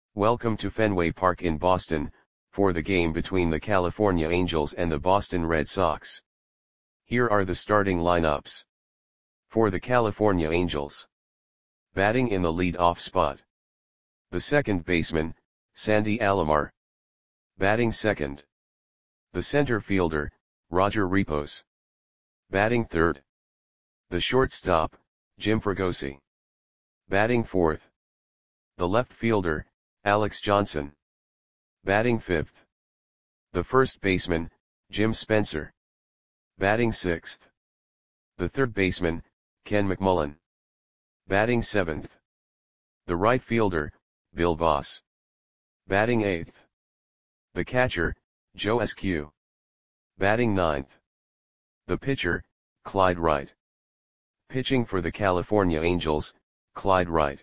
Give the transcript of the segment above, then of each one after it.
Welcome to Fenway Park in Boston, for the game between the California Angels and the Boston Red Sox. Here are the starting lineups. For the California Angels. Batting in the lead-off spot. The second baseman, Sandy Alomar. Batting second. The center fielder, Roger Repos. Batting third. The shortstop, Jim Fregosi. Batting fourth. The left fielder, Alex Johnson. Batting fifth. The first baseman, Jim Spencer. Batting sixth. The third baseman, Ken McMullen. Batting seventh. The right fielder, Bill Voss. Batting eighth. The catcher, Joe Askew. Batting ninth. The pitcher, Clyde Wright. Pitching for the California Angels, Clyde Wright.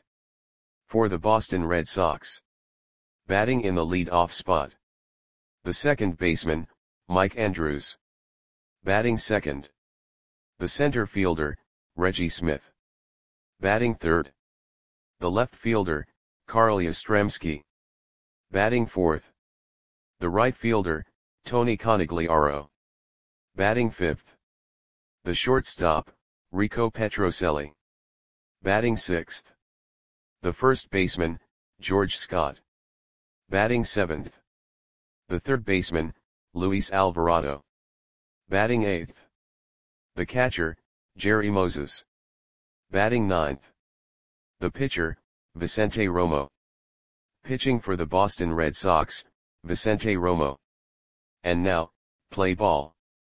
For the Boston Red Sox. Batting in the lead-off spot. The second baseman, Mike Andrews. Batting second. The center fielder, Reggie Smith. Batting third. The left fielder, Carl Yastrzemski. Batting fourth. The right fielder, Tony Conigliaro. Batting fifth. The shortstop, Rico Petrocelli. Batting sixth. The first baseman, George Scott. Batting seventh. The third baseman, Luis Alvarado. Batting eighth. The catcher, Jerry Moses. Batting ninth. The pitcher, Vicente Romo. Pitching for the Boston Red Sox, Vicente Romo. And now, play ball.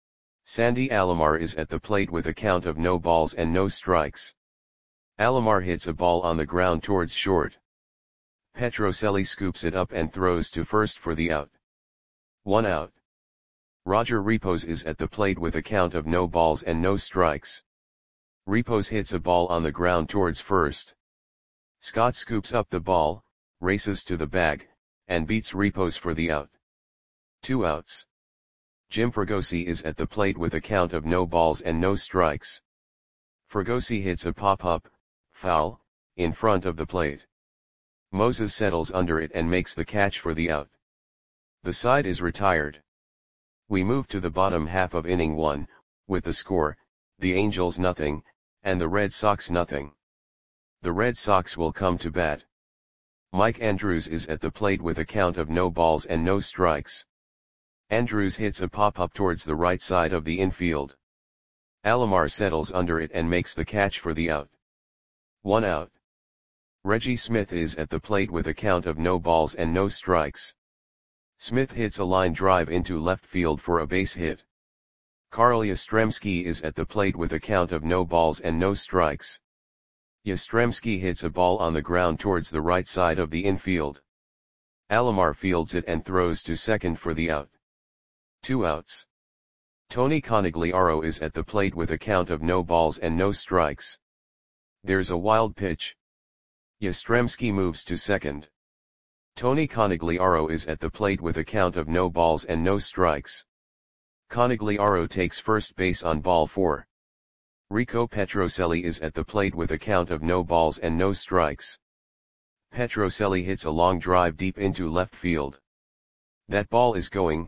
Sandy Alomar is at the plate with a count of no balls and no strikes. Alomar hits a ball on the ground towards short. Petrocelli scoops it up and throws to first for the out. 1 out. Roger Repos is at the plate with a count of no balls and no strikes. Repos hits a ball on the ground towards first. Scott scoops up the ball, races to the bag, and beats Repos for the out. 2 outs. Jim Fregosi is at the plate with a count of no balls and no strikes. Fregosi hits a pop-up, foul, in front of the plate. Moses settles under it and makes the catch for the out. The side is retired. We move to the bottom half of inning 1, with the score, the Angels nothing, and the Red Sox nothing. The Red Sox will come to bat. Mike Andrews is at the plate with a count of no balls and no strikes. Andrews hits a pop-up towards the right side of the infield. Alomar settles under it and makes the catch for the out. 1 out. Reggie Smith is at the plate with a count of no balls and no strikes. Smith hits a line drive into left field for a base hit. Carl Yastrzemski is at the plate with a count of no balls and no strikes. Yastrzemski hits a ball on the ground towards the right side of the infield. Alomar fields it and throws to second for the out. 2 outs. Tony Conigliaro is at the plate with a count of no balls and no strikes. There's a wild pitch. Yastrzemski moves to second. Tony Conigliaro is at the plate with a count of no balls and no strikes. Conigliaro takes first base on ball 4. Rico Petrocelli is at the plate with a count of no balls and no strikes. Petrocelli hits a long drive deep into left field. That ball is gone.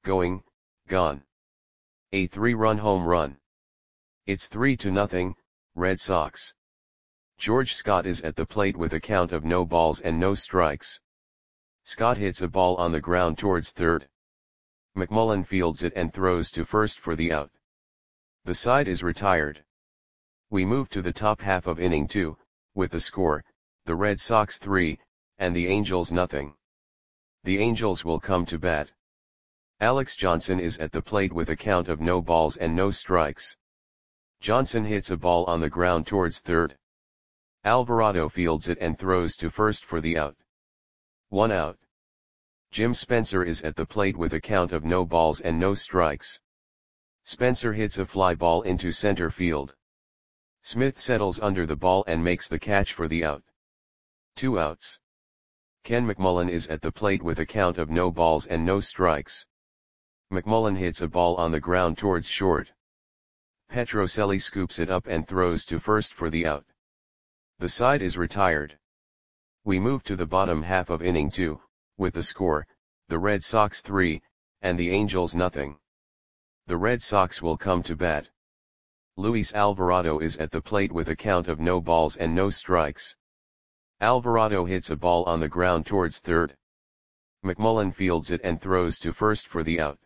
A 3-run home run. It's 3-0, Red Sox. George Scott is at the plate with a count of no balls and no strikes. Scott hits a ball on the ground towards third. McMullen fields it and throws to first for the out. The side is retired. We move to the top half of inning 2, with the score, the Red Sox 3, and the Angels nothing. The Angels will come to bat. Alex Johnson is at the plate with a count of no balls and no strikes. Johnson hits a ball on the ground towards third. Alvarado fields it and throws to first for the out. 1 out. Jim Spencer is at the plate with a count of no balls and no strikes. Spencer hits a fly ball into center field. Smith settles under the ball and makes the catch for the out. 2 outs. Ken McMullen is at the plate with a count of no balls and no strikes. McMullen hits a ball on the ground towards short. Petrocelli scoops it up and throws to first for the out. The side is retired. We move to the bottom half of inning 2, with the score, the Red Sox 3, and the Angels nothing. The Red Sox will come to bat. Luis Alvarado is at the plate with a count of no balls and no strikes. Alvarado hits a ball on the ground towards third. McMullen fields it and throws to first for the out.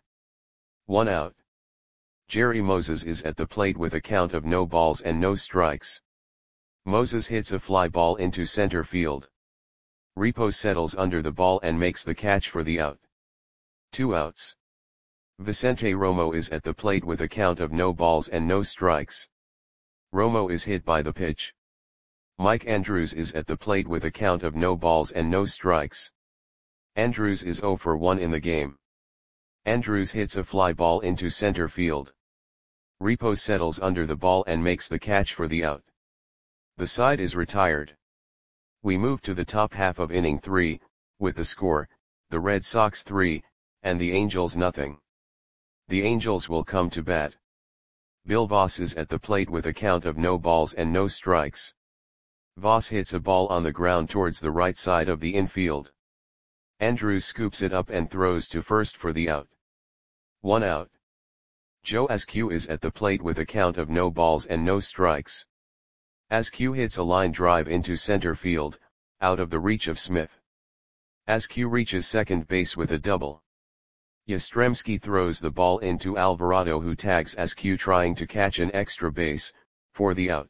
1 out. Jerry Moses is at the plate with a count of no balls and no strikes. Moses hits a fly ball into center field. Repos settles under the ball and makes the catch for the out. 2 outs. Vicente Romo is at the plate with a count of no balls and no strikes. Romo is hit by the pitch. Mike Andrews is at the plate with a count of no balls and no strikes. Andrews is 0 for 1 in the game. Andrews hits a fly ball into center field. Repos settles under the ball and makes the catch for the out. The side is retired. We move to the top half of inning 3, with the score, the Red Sox 3, and the Angels nothing. The Angels will come to bat. Bill Voss is at the plate with a count of no balls and no strikes. Voss hits a ball on the ground towards the right side of the infield. Andrews scoops it up and throws to first for the out. 1 out. Joe Askew is at the plate with a count of no balls and no strikes. Askew hits a line drive into center field, out of the reach of Smith. Askew reaches second base with a double. Yastrzemski throws the ball into Alvarado, who tags Askew trying to catch an extra base, for the out.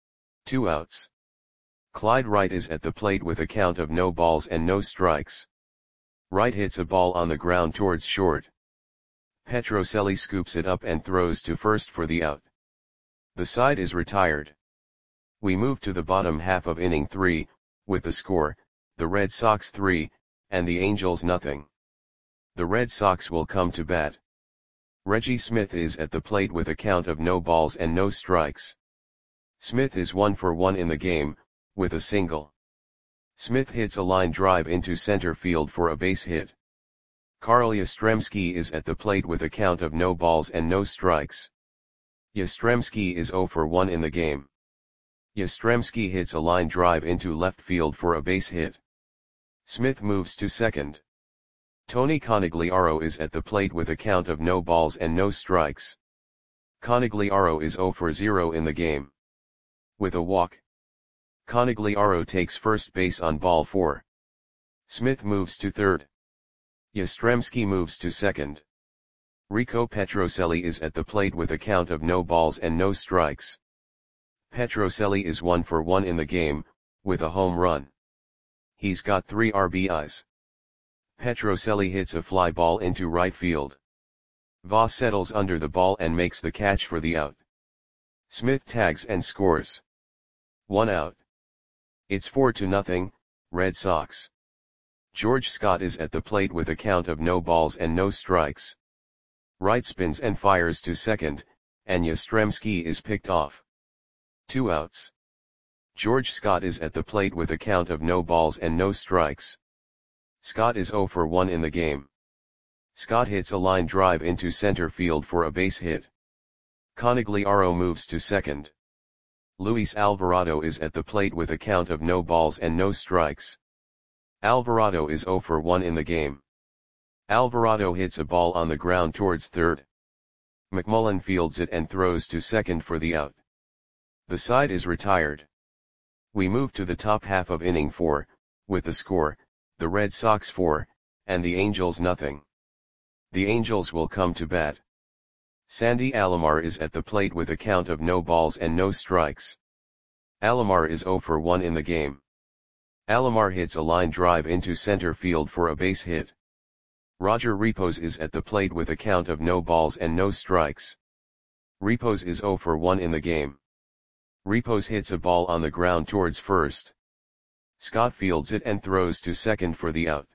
2 outs. Clyde Wright is at the plate with a count of no balls and no strikes. Wright hits a ball on the ground towards short. Petrocelli scoops it up and throws to first for the out. The side is retired. We move to the bottom half of inning 3, with the score, the Red Sox 3, and the Angels nothing. The Red Sox will come to bat. Reggie Smith is at the plate with a count of no balls and no strikes. Smith is 1 for 1 in the game, with a single. Smith hits a line drive into center field for a base hit. Carl Yastrzemski is at the plate with a count of no balls and no strikes. Yastrzemski is 0 for 1 in the game. Yastrzemski hits a line drive into left field for a base hit. Smith moves to second. Tony Conigliaro is at the plate with a count of no balls and no strikes. Conigliaro is 0 for 0 in the game. With a walk. Conigliaro takes first base on ball 4. Smith moves to third. Yastrzemski moves to second. Rico Petrocelli is at the plate with a count of no balls and no strikes. Petrocelli is 1 for 1 in the game, with a home run. He's got 3 RBIs. Petrocelli hits a fly ball into right field. Voss settles under the ball and makes the catch for the out. Smith tags and scores. 1 out. It's 4-0, Red Sox. George Scott is at the plate with a count of no balls and no strikes. Wright spins and fires to second, and Yastrzemski is picked off. 2 outs. George Scott is at the plate with a count of no balls and no strikes. Scott is 0 for 1 in the game. Scott hits a line drive into center field for a base hit. Conigliaro moves to second. Luis Alvarado is at the plate with a count of no balls and no strikes. Alvarado is 0 for 1 in the game. Alvarado hits a ball on the ground towards third. McMullen fields it and throws to second for the out. The side is retired. We move to the top half of inning 4, with the score, the Red Sox 4, and the Angels nothing. The Angels will come to bat. Sandy Alomar is at the plate with a count of no balls and no strikes. Alomar is 0 for 1 in the game. Alomar hits a line drive into center field for a base hit. Roger Repos is at the plate with a count of no balls and no strikes. Repos is 0 for 1 in the game. Repos hits a ball on the ground towards first. Scott fields it and throws to second for the out.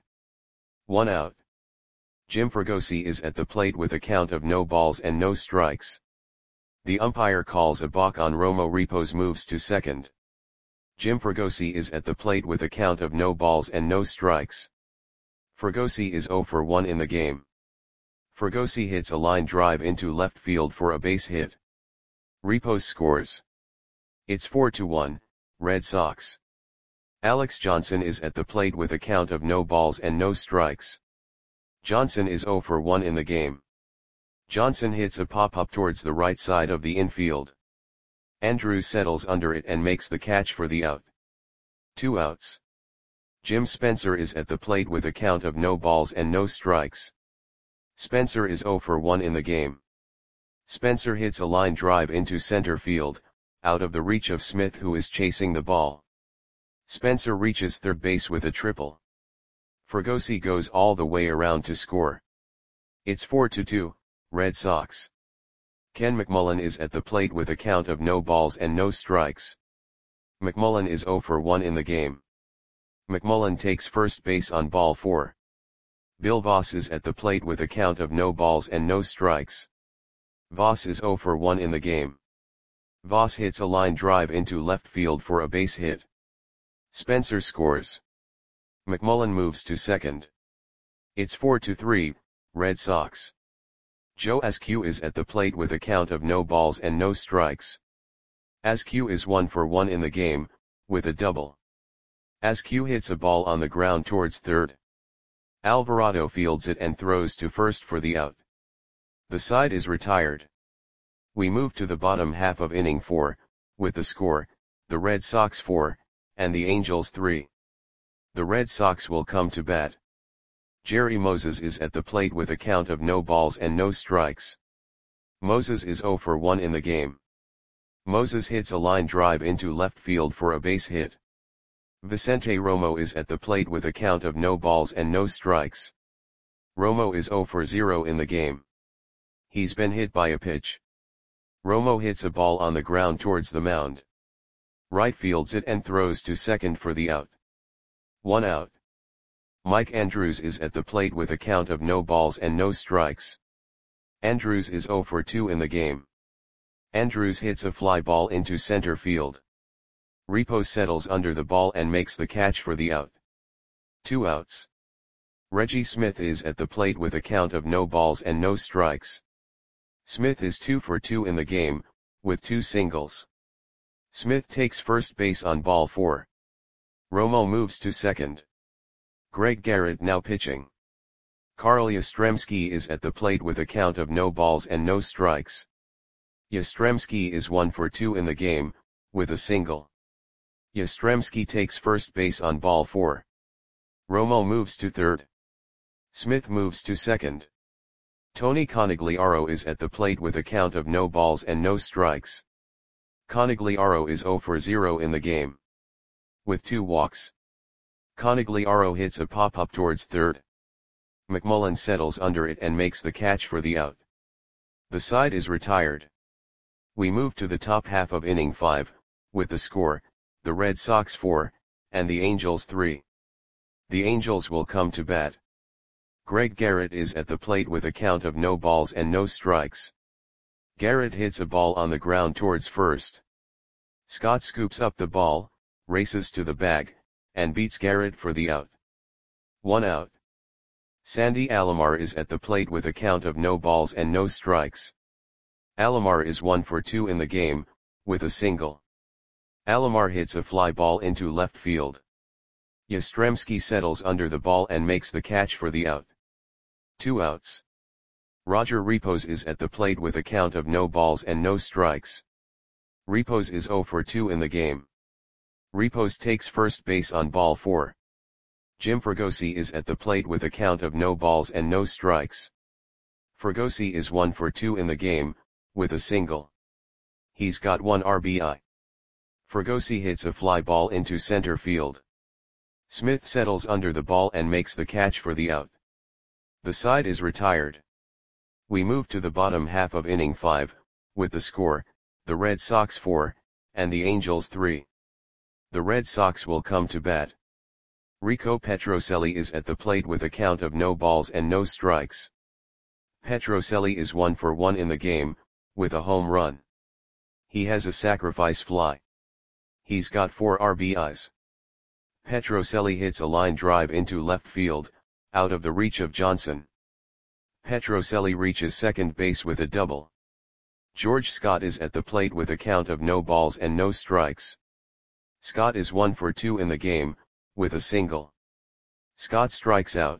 1 out. Jim Fregosi is at the plate with a count of no balls and no strikes. The umpire calls a balk on Romo. Repos moves to second. Jim Fregosi is at the plate with a count of no balls and no strikes. Fregosi is 0 for 1 in the game. Fregosi hits a line drive into left field for a base hit. Repos scores. It's 4-1, Red Sox. Alex Johnson is at the plate with a count of no balls and no strikes. Johnson is 0 for 1 in the game. Johnson hits a pop-up towards the right side of the infield. Andrews settles under it and makes the catch for the out. 2 outs. Jim Spencer is at the plate with a count of no balls and no strikes. Spencer is 0 for 1 in the game. Spencer hits a line drive into center field, out of the reach of Smith, who is chasing the ball. Spencer reaches third base with a triple. Fregosi goes all the way around to score. It's 4-2, Red Sox. Ken McMullen is at the plate with a count of no balls and no strikes. McMullen is 0 for 1 in the game. McMullen takes first base on ball 4. Bill Voss is at the plate with a count of no balls and no strikes. Voss is 0 for 1 in the game. Voss hits a line drive into left field for a base hit. Spencer scores. McMullen moves to second. It's 4-3, Red Sox. Joe Askew is at the plate with a count of no balls and no strikes. Askew is 1 for 1 in the game, with a double. Askew hits a ball on the ground towards third. Alvarado fields it and throws to first for the out. The side is retired. We move to the bottom half of inning 4, with the score, the Red Sox 4, and the Angels 3. The Red Sox will come to bat. Jerry Moses is at the plate with a count of no balls and no strikes. Moses is 0 for 1 in the game. Moses hits a line drive into left field for a base hit. Vicente Romo is at the plate with a count of no balls and no strikes. Romo is 0 for 0 in the game. He's been hit by a pitch. Romo hits a ball on the ground towards the mound. Right fields it and throws to second for the out. 1 out. Mike Andrews is at the plate with a count of no balls and no strikes. Andrews is 0 for 2 in the game. Andrews hits a fly ball into center field. Repos settles under the ball and makes the catch for the out. 2 outs. Reggie Smith is at the plate with a count of no balls and no strikes. Smith is 2 for 2 in the game, with 2 singles. Smith takes first base on ball 4. Romo moves to second. Greg Garrett now pitching. Carl Yastrzemski is at the plate with a count of no balls and no strikes. Yastrzemski is 1 for 2 in the game, with a single. Yastrzemski takes first base on ball 4. Romo moves to third. Smith moves to second. Tony Conigliaro is at the plate with a count of no balls and no strikes. Conigliaro is 0 for 0 in the game. With 2 walks. Conigliaro hits a pop-up towards third. McMullen settles under it and makes the catch for the out. The side is retired. We move to the top half of inning 5, with the score, the Red Sox 4, and the Angels 3. The Angels will come to bat. Greg Garrett is at the plate with a count of no balls and no strikes. Garrett hits a ball on the ground towards first. Scott scoops up the ball, races to the bag, and beats Garrett for the out. 1 out. Sandy Alomar is at the plate with a count of no balls and no strikes. Alomar is 1 for 2 in the game, with a single. Alomar hits a fly ball into left field. Yastrzemski settles under the ball and makes the catch for the out. 2 outs. Roger Repos is at the plate with a count of no balls and no strikes. Repos is 0 for 2 in the game. Repos takes first base on ball 4. Jim Fregosi is at the plate with a count of no balls and no strikes. Fregosi is 1 for 2 in the game, with a single. He's got 1 RBI. Fregosi hits a fly ball into center field. Smith settles under the ball and makes the catch for the out. The side is retired. We move to the bottom half of inning 5, with the score, the Red Sox 4, and the Angels 3. The Red Sox will come to bat. Rico Petrocelli is at the plate with a count of no balls and no strikes. Petrocelli is 1 for 1 in the game, with a home run. He has a sacrifice fly. He's got 4 RBIs. Petrocelli hits a line drive into left field, out of the reach of Johnson. Petrocelli reaches second base with a double. George Scott is at the plate with a count of no balls and no strikes. Scott is 1 for 2 in the game, with a single. Scott strikes out.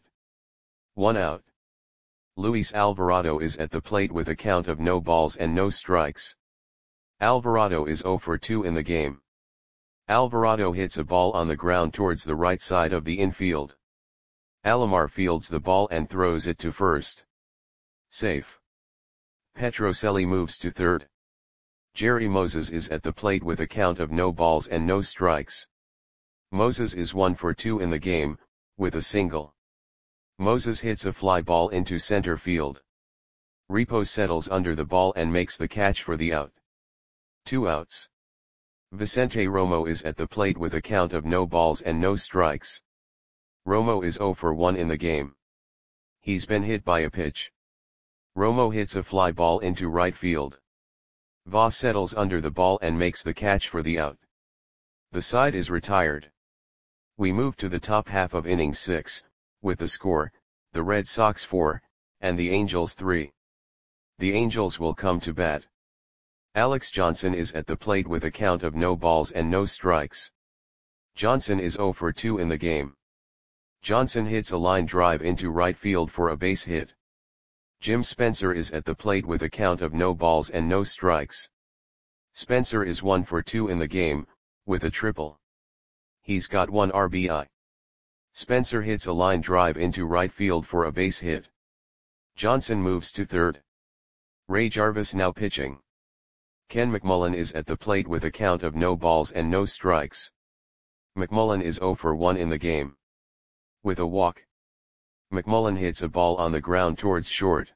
1 out. Luis Alvarado is at the plate with a count of no balls and no strikes. Alvarado is 0 for 2 in the game. Alvarado hits a ball on the ground towards the right side of the infield. Alomar fields the ball and throws it to first. Safe. Petrocelli moves to third. Jerry Moses is at the plate with a count of no balls and no strikes. Moses is 1 for 2 in the game, with a single. Moses hits a fly ball into center field. Repos settles under the ball and makes the catch for the out. 2 outs. Vicente Romo is at the plate with a count of no balls and no strikes. Romo is 0 for 1 in the game. He's been hit by a pitch. Romo hits a fly ball into right field. Voss settles under the ball and makes the catch for the out. The side is retired. We move to the top half of inning 6, with the score, the Red Sox 4, and the Angels 3. The Angels will come to bat. Alex Johnson is at the plate with a count of no balls and no strikes. Johnson is 0 for 2 in the game. Johnson hits a line drive into right field for a base hit. Jim Spencer is at the plate with a count of no balls and no strikes. Spencer is 1 for 2 in the game, with a triple. He's got 1 RBI. Spencer hits a line drive into right field for a base hit. Johnson moves to third. Ray Jarvis now pitching. Ken McMullen is at the plate with a count of no balls and no strikes. McMullen is 0 for 1 in the game. With a walk. McMullen hits a ball on the ground towards short.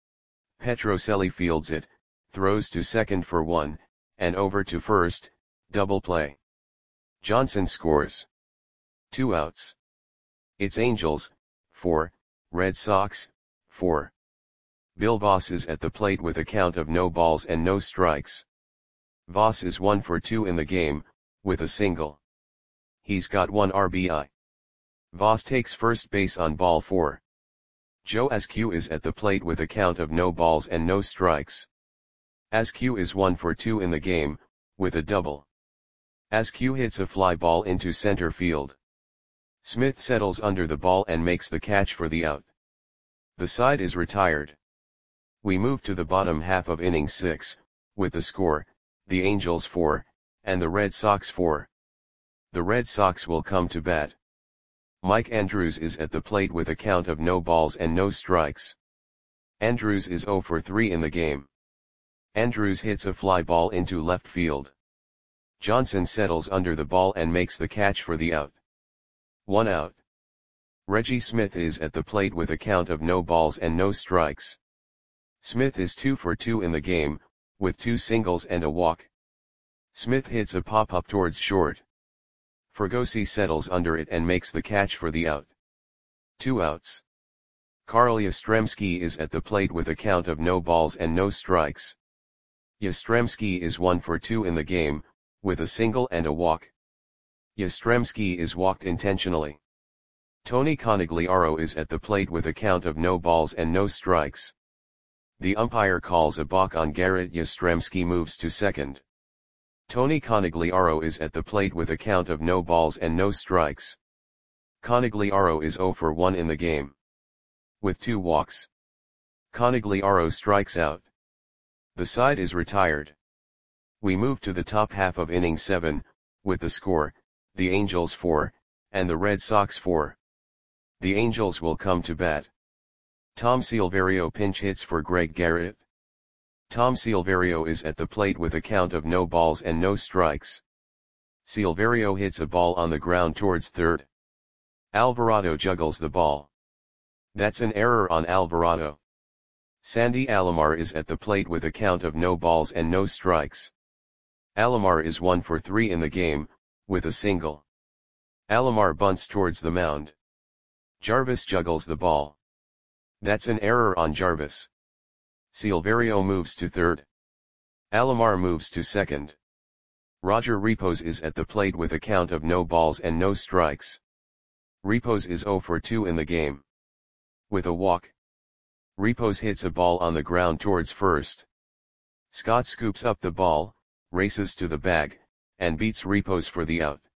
Petrocelli fields it, throws to second for 1, and over to first, double play. Johnson scores. 2 outs. It's Angels, 4, Red Sox, 4. Bill Voss is at the plate with a count of no balls and no strikes. Voss is 1 for 2 in the game, with a single. He's got 1 RBI. Voss takes first base on ball 4. Joe Askew is at the plate with a count of no balls and no strikes. Askew is 1 for 2 in the game, with a double. Askew hits a fly ball into center field. Smith settles under the ball and makes the catch for the out. The side is retired. We move to the bottom half of inning 6, with the score, the Angels 4, and the Red Sox 4. The Red Sox will come to bat. Mike Andrews is at the plate with a count of no balls and no strikes. Andrews is 0 for 3 in the game. Andrews hits a fly ball into left field. Johnson settles under the ball and makes the catch for the out. 1 out. Reggie Smith is at the plate with a count of no balls and no strikes. Smith is 2 for 2 in the game, with 2 singles and a walk. Smith hits a pop-up towards short. Fregosi settles under it and makes the catch for the out. 2 outs. Carl Yastrzemski is at the plate with a count of no balls and no strikes. Yastrzemski is 1 for 2 in the game, with a single and a walk. Yastrzemski is walked intentionally. Tony Conigliaro is at the plate with a count of no balls and no strikes. The umpire calls a balk on Garrett. Yastrzemski moves to second. Tony Conigliaro is at the plate with a count of no balls and no strikes. Conigliaro is 0 for 1 in the game. With 2 walks. Conigliaro strikes out. The side is retired. We move to the top half of inning 7, with the score, the Angels 4, and the Red Sox 4. The Angels will come to bat. Tom Silverio pinch hits for Greg Garrett. Tom Silverio is at the plate with a count of no balls and no strikes. Silverio hits a ball on the ground towards third. Alvarado juggles the ball. That's an error on Alvarado. Sandy Alomar is at the plate with a count of no balls and no strikes. Alomar is 1 for 3 in the game, with a single. Alomar bunts towards the mound. Jarvis juggles the ball. That's an error on Jarvis. Silverio moves to third. Alomar moves to second. Roger Repos is at the plate with a count of no balls and no strikes. Repos is 0 for 2 in the game. With a walk. Repos hits a ball on the ground towards first. Scott scoops up the ball, races to the bag, and beats Repos for the out.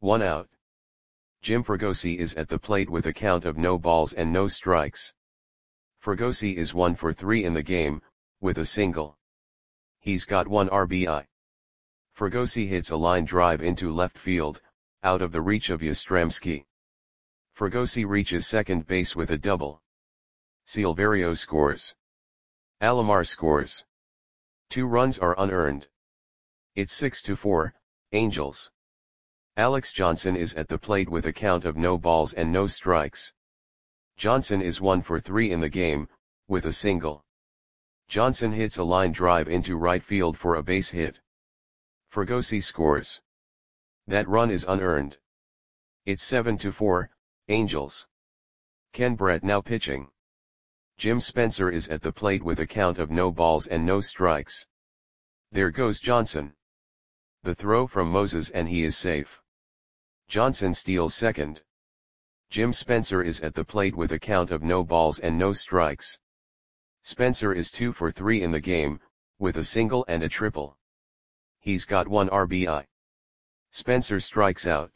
1 out. Jim Fregosi is at the plate with a count of no balls and no strikes. Fregosi is 1 for 3 in the game, with a single. He's got 1 RBI. Fregosi hits a line drive into left field, out of the reach of Yastrzemski. Fregosi reaches second base with a double. Silverio scores. Alomar scores. 2 runs are unearned. It's 6-4, Angels. Alex Johnson is at the plate with a count of no balls and no strikes. Johnson is 1 for 3 in the game, with a single. Johnson hits a line drive into right field for a base hit. Fregosi scores. That run is unearned. It's 7-4, Angels. Ken Brett now pitching. Jim Spencer is at the plate with a count of no balls and no strikes. There goes Johnson. The throw from Moses and he is safe. Johnson steals second. Jim Spencer is at the plate with a count of no balls and no strikes. Spencer is 2 for 3 in the game, with a single and a triple. He's got 1 RBI. Spencer strikes out.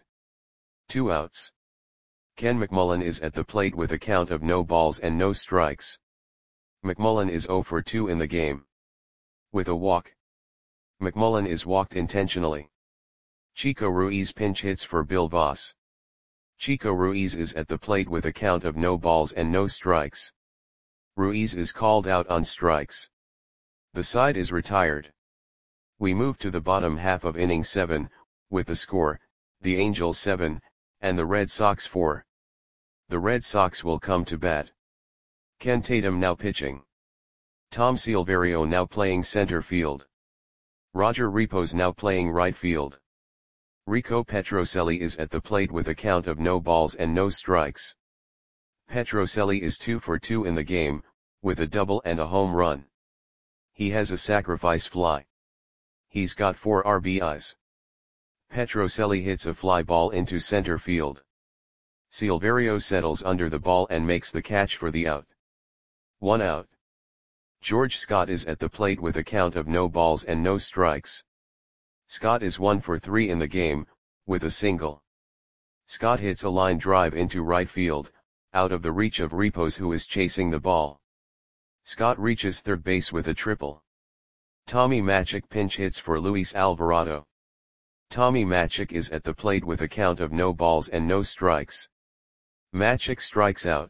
2 outs. Ken McMullen is at the plate with a count of no balls and no strikes. McMullen is 0 for 2 in the game. With a walk. McMullen is walked intentionally. Chico Ruiz pinch hits for Bill Voss. Chico Ruiz is at the plate with a count of no balls and no strikes. Ruiz is called out on strikes. The side is retired. We move to the bottom half of inning 7, with the score, the Angels 7, and the Red Sox 4. The Red Sox will come to bat. Ken Tatum now pitching. Tom Silverio now playing center field. Roger Repos now playing right field. Rico Petrocelli is at the plate with a count of no balls and no strikes. Petrocelli is 2 for 2 in the game, with a double and a home run. He has a sacrifice fly. He's got 4 RBIs. Petrocelli hits a fly ball into center field. Silverio settles under the ball and makes the catch for the out. 1 out. George Scott is at the plate with a count of no balls and no strikes. Scott is 1 for 3 in the game, with a single. Scott hits a line drive into right field, out of the reach of Repos who is chasing the ball. Scott reaches third base with a triple. Tommy Machick pinch hits for Luis Alvarado. Tommy Machick is at the plate with a count of no balls and no strikes. Machick strikes out.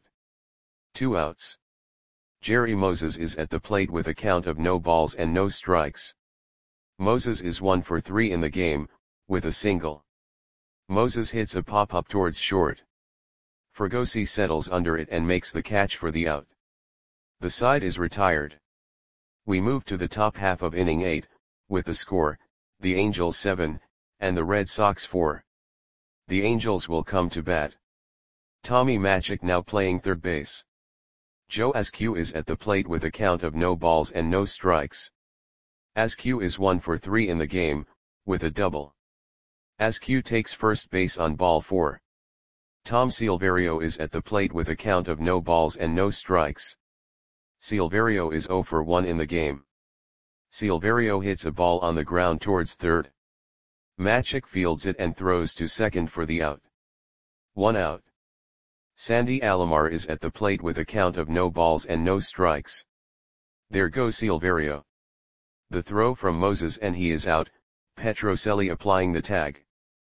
2 outs. Jerry Moses is at the plate with a count of no balls and no strikes. Moses is 1 for 3 in the game, with a single. Moses hits a pop-up towards short. Fregosi settles under it and makes the catch for the out. The side is retired. We move to the top half of inning 8, with the score, the Angels 7, and the Red Sox 4. The Angels will come to bat. Tommy Machick now playing third base. Joe Askew is at the plate with a count of no balls and no strikes. Askew is 1 for 3 in the game, with a double. Askew takes first base on ball 4. Tom Silverio is at the plate with a count of no balls and no strikes. Silverio is 0 for 1 in the game. Silverio hits a ball on the ground towards third. Machick fields it and throws to second for the out. 1 out. Sandy Alomar is at the plate with a count of no balls and no strikes. There goes Silverio. The throw from Moses and he is out, Petrocelli applying the tag.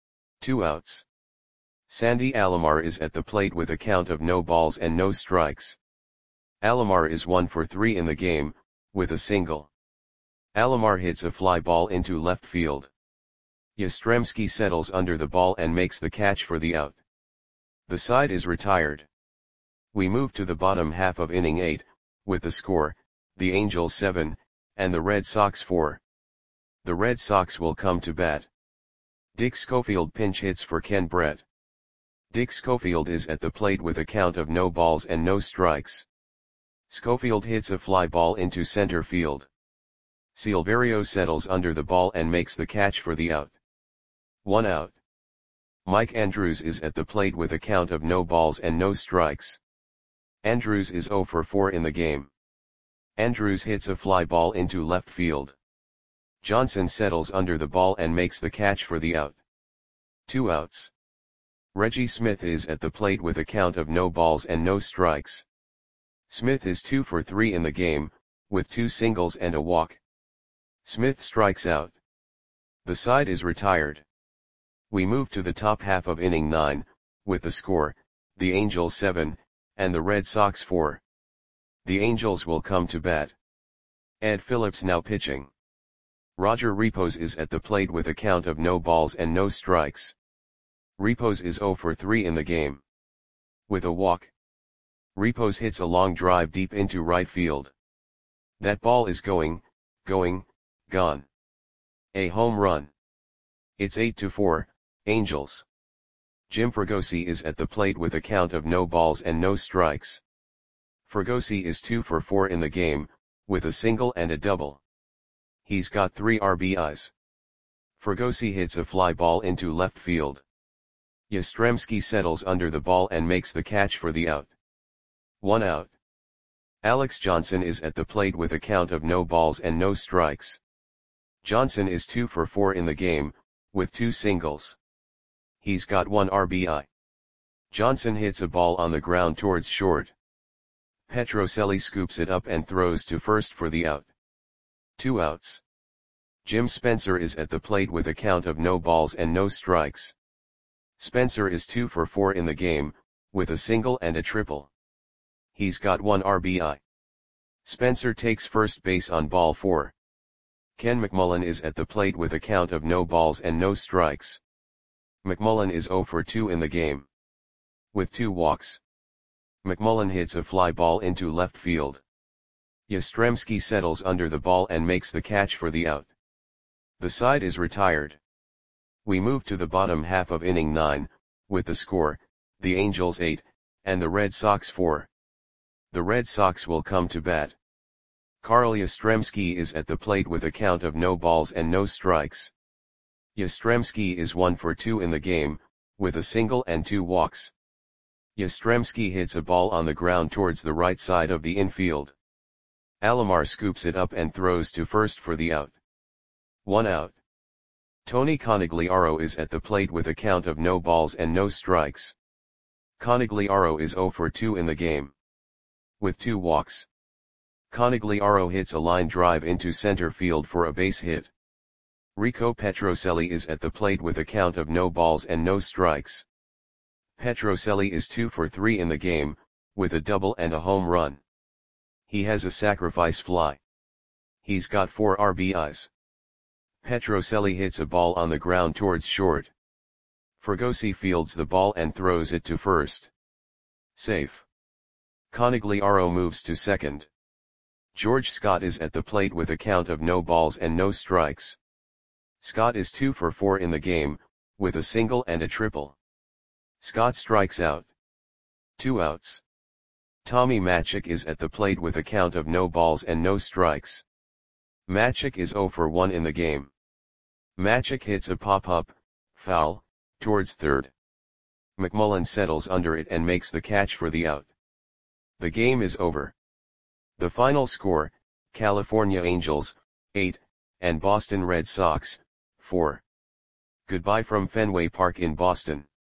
2 outs. Sandy Alomar is at the plate with a count of no balls and no strikes. Alomar is 1 for 3 in the game, with a single. Alomar hits a fly ball into left field. Yastrzemski settles under the ball and makes the catch for the out. The side is retired. We move to the bottom half of inning 8, with the score, the Angels 7, and the Red Sox 4. The Red Sox will come to bat. Dick Schofield pinch hits for Ken Brett. Dick Schofield is at the plate with a count of no balls and no strikes. Schofield hits a fly ball into center field. Silverio settles under the ball and makes the catch for the out. 1 out. Mike Andrews is at the plate with a count of no balls and no strikes. Andrews is 0 for 4 in the game. Andrews hits a fly ball into left field. Johnson settles under the ball and makes the catch for the out. 2 outs. Reggie Smith is at the plate with a count of no balls and no strikes. Smith is 2 for 3 in the game, with 2 singles and a walk. Smith strikes out. The side is retired. We move to the top half of inning 9, with the score, the Angels 7, and the Red Sox 4. The Angels will come to bat. Ed Phillips now pitching. Roger Repos is at the plate with a count of no balls and no strikes. Repos is 0 for 3 in the game. With a walk. Repos hits a long drive deep into right field. That ball is going, gone. A home run. It's 8-4, Angels. Jim Fregosi is at the plate with a count of no balls and no strikes. Fregosi is 2 for 4 in the game, with a single and a double. He's got 3 RBIs. Fregosi hits a fly ball into left field. Yastrzemski settles under the ball and makes the catch for the out. 1 out. Alex Johnson is at the plate with a count of no balls and no strikes. Johnson is 2 for 4 in the game, with 2 singles. He's got 1 RBI. Johnson hits a ball on the ground towards short. Petrocelli scoops it up and throws to first for the out. 2 outs. Jim Spencer is at the plate with a count of no balls and no strikes. Spencer is 2 for 4 in the game, with a single and a triple. He's got 1 RBI. Spencer takes first base on ball 4. Ken McMullen is at the plate with a count of no balls and no strikes. McMullen is 0 for 2 in the game. With 2 walks. McMullen hits a fly ball into left field. Yastrzemski settles under the ball and makes the catch for the out. The side is retired. We move to the bottom half of inning 9, with the score, the Angels 8, and the Red Sox 4. The Red Sox will come to bat. Carl Yastrzemski is at the plate with a count of no balls and no strikes. Yastrzemski is 1 for 2 in the game, with a single and 2 walks. Yastrzemski hits a ball on the ground towards the right side of the infield. Alomar scoops it up and throws to first for the out. 1 out. Tony Conigliaro is at the plate with a count of no balls and no strikes. Conigliaro is 0 for 2 in the game. With 2 walks. Conigliaro hits a line drive into center field for a base hit. Rico Petrocelli is at the plate with a count of no balls and no strikes. Petrocelli is 2 for 3 in the game, with a double and a home run. He has a sacrifice fly. He's got 4 RBIs. Petrocelli hits a ball on the ground towards short. Fregosi fields the ball and throws it to first. Safe. Conigliaro moves to second. George Scott is at the plate with a count of no balls and no strikes. Scott is 2 for 4 in the game, with a single and a triple. Scott strikes out. 2 outs. Tommy Matzek is at the plate with a count of no balls and no strikes. Matzek is 0 for 1 in the game. Matzek hits a pop-up, foul, towards third. McMullen settles under it and makes the catch for the out. The game is over. The final score, California Angels, 8, and Boston Red Sox, 4. Goodbye from Fenway Park in Boston.